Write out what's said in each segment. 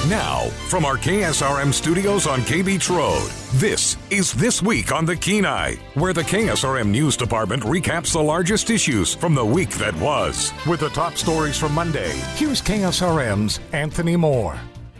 Now, from our KSRM studios on K Beach Road, this is This Week on the Kenai, where the KSRM News Department recaps the largest issues from the week that was. With the top stories from Monday, here's KSRM's Anthony Moore.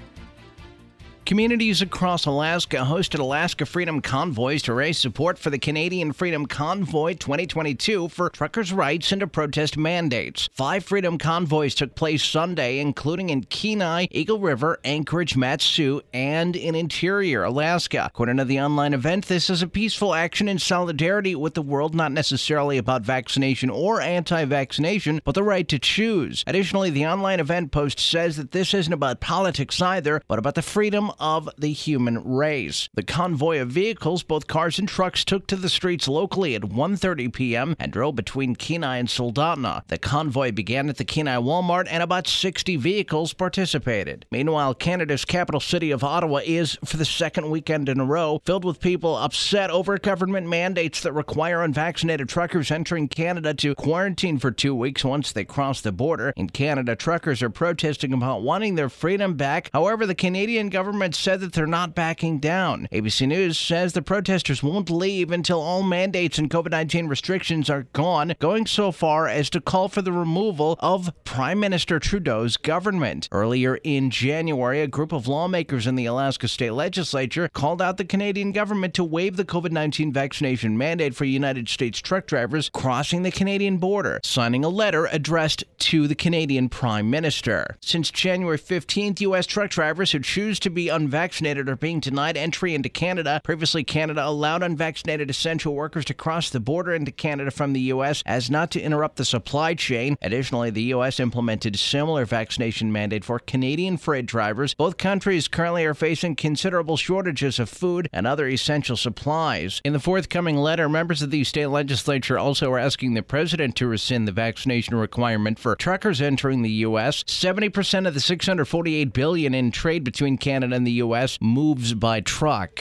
Communities across Alaska hosted Alaska Freedom Convoys to raise support for the Canadian Freedom Convoy 2022 for truckers' rights and to protest mandates. 5 Freedom Convoys took place Sunday, including in Kenai, Eagle River, Anchorage, Mat-Su, and in Interior, Alaska. According to the online event, this is a peaceful action in solidarity with the world, not necessarily about vaccination or anti-vaccination, but the right to choose. Additionally, the online event post says that this isn't about politics either, but about the freedom of the human race. The convoy of vehicles, both cars and trucks, took to the streets locally at 1:30 p.m. and drove between Kenai and Soldotna. The convoy began at the Kenai Walmart and about 60 vehicles participated. Meanwhile, Canada's capital city of Ottawa is, for the second weekend in a row, filled with people upset over government mandates that require unvaccinated truckers entering Canada to quarantine for 2 weeks once they cross the border. In Canada, truckers are protesting about wanting their freedom back. However, the Canadian government said that they're not backing down. ABC News says the protesters won't leave until all mandates and COVID-19 restrictions are gone, going so far as to call for the removal of Prime Minister Trudeau's government. Earlier in January, a group of lawmakers in the Alaska State Legislature called out the Canadian government to waive the COVID-19 vaccination mandate for United States truck drivers crossing the Canadian border, signing a letter addressed to the Canadian Prime Minister. Since January 15th, U.S. truck drivers who choose to be unvaccinated are being denied entry into Canada. Previously, Canada allowed unvaccinated essential workers to cross the border into Canada from the U.S. as not to interrupt the supply chain. Additionally, the U.S. implemented a similar vaccination mandate for Canadian freight drivers. Both countries currently are facing considerable shortages of food and other essential supplies. In the forthcoming letter, members of the state legislature also are asking the president to rescind the vaccination requirement for truckers entering the U.S. 70% of the $648 billion in trade between Canada and the U.S. moves by truck.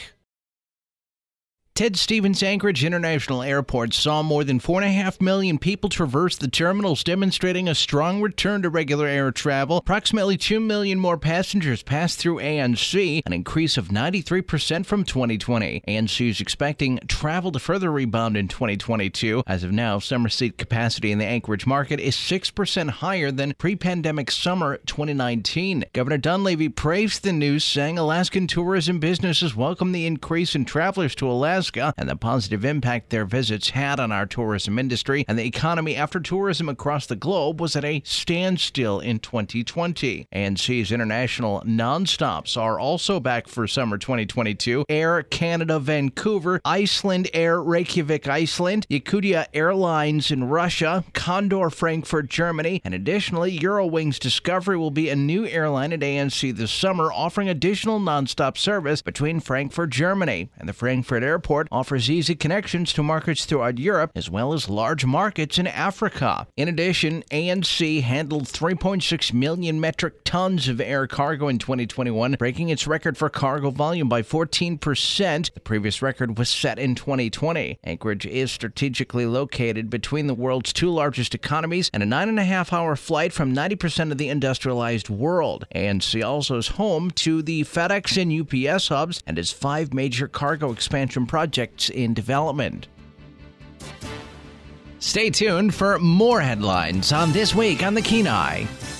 Ted Stevens Anchorage International Airport saw more than 4.5 million people traverse the terminals, demonstrating a strong return to regular air travel. Approximately 2 million more passengers passed through ANC, an increase of 93% from 2020. ANC is expecting travel to further rebound in 2022. As of now, summer seat capacity in the Anchorage market is 6% higher than pre-pandemic summer 2019. Governor Dunleavy praised the news, saying Alaskan tourism businesses welcome the increase in travelers to Alaska and the positive impact their visits had on our tourism industry and the economy after tourism across the globe was at a standstill in 2020. ANC's international nonstops are also back for summer 2022. Air Canada Vancouver, Iceland Air Reykjavik, Iceland, Yakutia Airlines in Russia, Condor Frankfurt, Germany, and additionally, Eurowings Discovery will be a new airline at ANC this summer, offering additional nonstop service between Frankfurt, Germany, and the Frankfurt Airport offers easy connections to markets throughout Europe as well as large markets in Africa. In addition, ANC handled 3.6 million metric tons of air cargo in 2021, breaking its record for cargo volume by 14%. The previous record was set in 2020. Anchorage is strategically located between the world's 2 largest economies and a 9.5-hour flight from 90% of the industrialized world. ANC also is home to the FedEx and UPS hubs and has 5 major cargo expansion projects in development. Stay tuned for more headlines on This Week on the Kenai.